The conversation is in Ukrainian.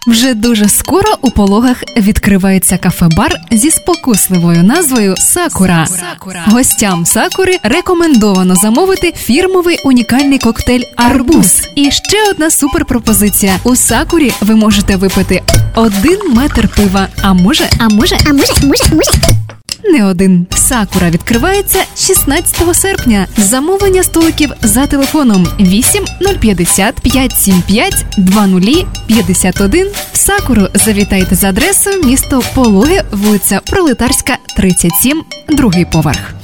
Вже дуже скоро у Пологах відкривається кафе-бар зі спокусливою назвою «Сакура». Гостям «Сакури» рекомендовано замовити фірмовий унікальний коктейль «Арбуз». І ще одна суперпропозиція. У «Сакурі» ви можете випити 1 метр пива, а може не один. «Сакура» відкривається 16 серпня. Замовлення столиків за телефоном 8 050 575 2051. В «Сакуру» завітайте за адресою місто Пологи, вулиця Пролетарська, 37, другий поверх.